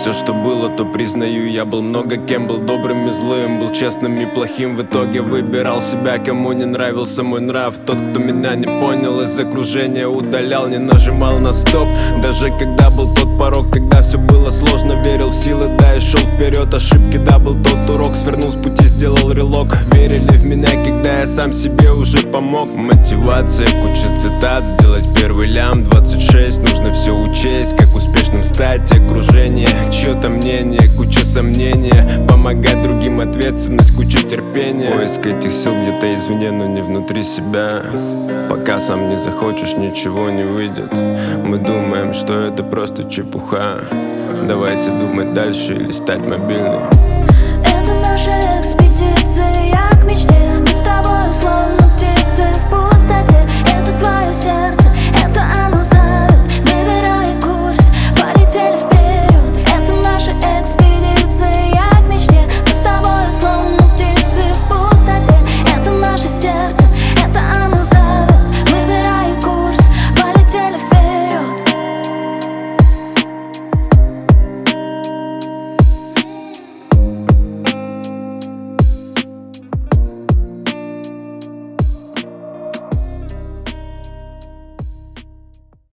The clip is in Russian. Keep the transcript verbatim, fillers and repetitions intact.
все, что было, то признаю. Я был много кем, был добрым и злым, был честным и плохим. В итоге выбирал себя, кому не нравился мой нрав. Тот, кто меня не понял, из окружения удалял, не нажимал на стоп. Даже когда был тот порог, когда все было сложно, верил в силы, да, и шел вперед. Ошибки, да, был тот урок, свернул с пути, сделал релок. Верили в меня, когда я сам себе уже помог. Мотивация, куча цитат, сделать первый лям. Двадцать шесть, нужно все учесть, как успешным стать. Окружение, чье-то мнение, куча сомнения. Помогать другим, ответственность, куча терпения. Поиск этих сил где-то извне, но не внутри себя. Пока сам не захочешь, ничего не выйдет. Мы думаем, что это просто чепуха. Давайте думать дальше и листать мобильный.